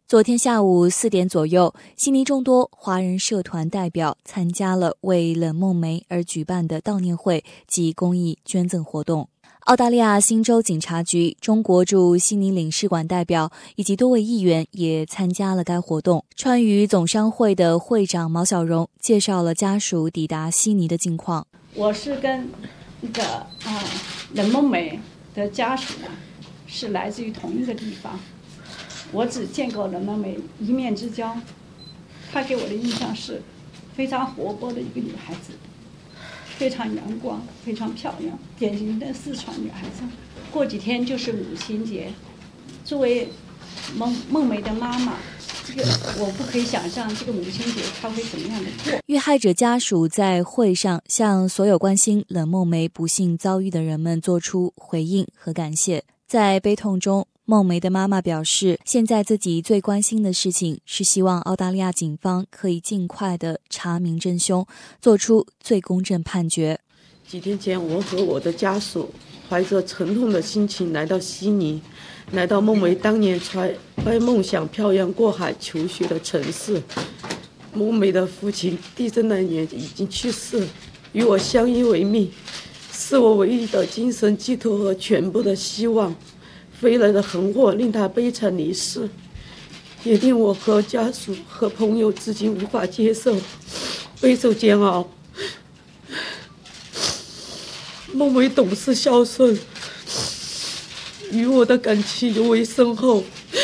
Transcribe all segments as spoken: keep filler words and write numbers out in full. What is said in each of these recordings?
昨天下午四点左右，悉尼众多华人社团代表参加了为冷梦梅而举办的悼念会及公益捐赠活动。澳大利亚新州警察局中国驻悉尼领事馆代表以及多位议员也参加了该活动。川渝总商会的会长毛小荣介绍了家属抵达悉尼的近况。 我是跟那个啊冷梦梅的家属呢，是来自于同一个地方。我只见过冷梦梅一面之交，她给我的印象是非常活泼的一个女孩子，非常阳光，非常漂亮，典型的四川女孩子。过几天就是母亲节，作为梦梦梅的妈妈，这个我不可以想象这个母亲节她会怎么样的过。 遇害者家属在会上向所有关心冷梦梅不幸遭遇的人们做出回应和感谢。在悲痛中，梦梅的妈妈表示，现在自己最关心的事情是希望澳大利亚警方可以尽快的查明真凶，做出最公正判决。 几天前，我和我的家属怀着沉痛的心情来到悉尼，来到梦梅当年揣怀梦想漂洋过海求学的城市。梦梅的父亲地震那年已经去世，与我相依为命，是我唯一的精神寄托和全部的希望。飞来的横祸令他悲惨离世，也令我和家属和朋友至今无法接受，备受煎熬。梦梅懂事孝顺，与我的感情尤为深厚，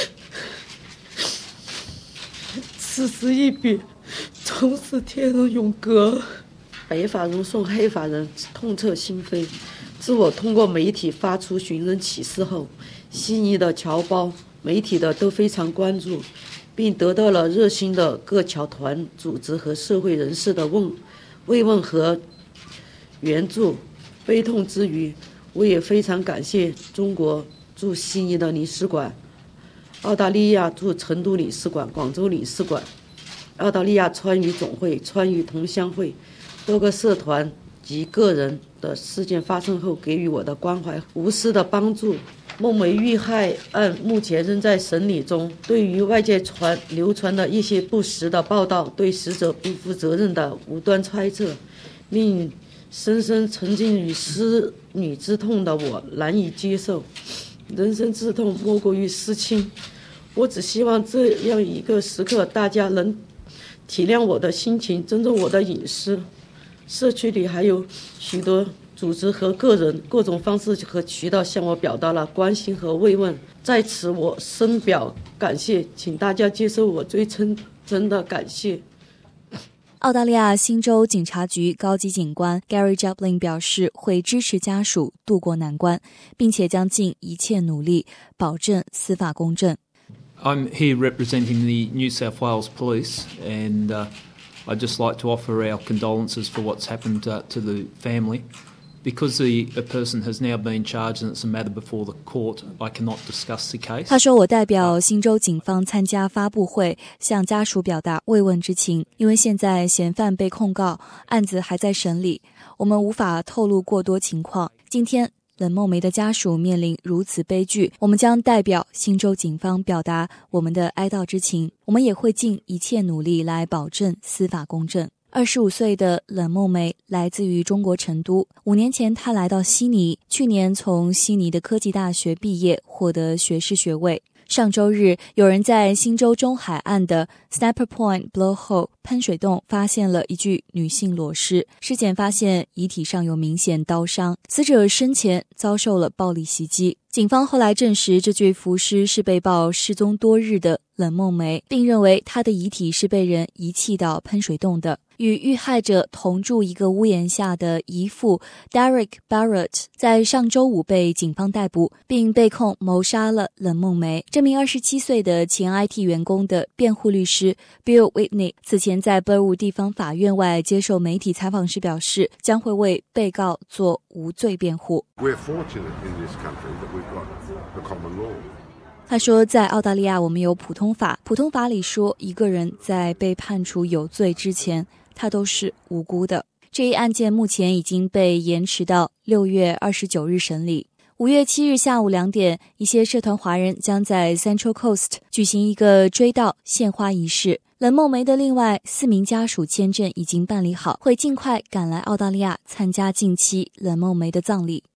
此时一别，从此天人永隔。白发人送黑发人，痛彻心扉。自我通过媒体发出寻人启事后，悉尼的侨胞、媒体的都非常关注，并得到了热心的各侨团组织和社会人士的问慰问和援助。悲痛之余，我也非常感谢中国驻悉尼的领事馆、澳大利亚驻成都领事馆、广州领事馆、澳大利亚川渝总会、川渝同乡会多个社团及个人的事件发生后给予我的关怀、无私的帮助。梦梅遇害案目前仍在审理中，对于外界传流传的一些不实的报道，对死者不负责任的无端揣测，令深深沉浸于失女之痛的我难以接受。人生之痛莫过于失亲，我只希望这样一个时刻，大家能体谅我的心情，尊重我的隐私。社区里还有许多组织和个人各种方式和渠道向我表达了关心和慰问，在此我深表感谢，请大家接受我最真诚的感谢。 澳大利亚新州警察局高级警官 Gary Jablin 表示，会支持家属渡过难关，并且将尽一切努力保证司法公正。 I'm here representing the New South Wales Police, and uh, I'd just like to offer our condolences for what's happened uh, to the family. Because the a person has now been charged and it's a matter before the court, I cannot discuss the case. 他说，我代表新州警方参加发布会，向家属表达慰问之情。因为现在嫌犯被控告，案子还在审理，我们无法透露过多情况。今天冷梦梅的家属面临如此悲剧，我们将代表新州警方表达我们的哀悼之情，我们也会尽一切努力来保证司法公正。二十五岁的冷梦梅来自于中国成都，五年前她来到悉尼，去年从悉尼的科技大学毕业，获得学士学位。上周日，有人在新州中海岸的 Sniper Point Blowhole 喷水洞发现了一具女性裸尸，尸检发现遗体上有明显刀伤，死者生前遭受了暴力袭击。警方后来证实，这具浮尸是被曝失踪多日的冷梦梅，并认为她的遗体是被人遗弃到喷水洞的。与遇害者同住一个屋檐下的姨父 Derek Barrett 在上周五被警方逮捕，并被控谋杀了冷梦梅。这名二十七岁的前 I T 员工的辩护律师 Bill Whitney 此前在 Burwood 地方法院外接受媒体采访时表示，将会为被告做无罪辩护。 We're fortunate in this country that we've got the common law. 他说，在澳大利亚我们有普通法，普通法里说一个人在被判处有罪之前，他都是无辜的。这一案件目前已经被延迟到六月二十九日审理。 五月七日下午两点，一些社团华人将在 Central Coast 举行一个追悼献花仪式。冷梦梅的另外四名家属签证已经办理好，会尽快赶来澳大利亚参加近期冷梦梅的葬礼。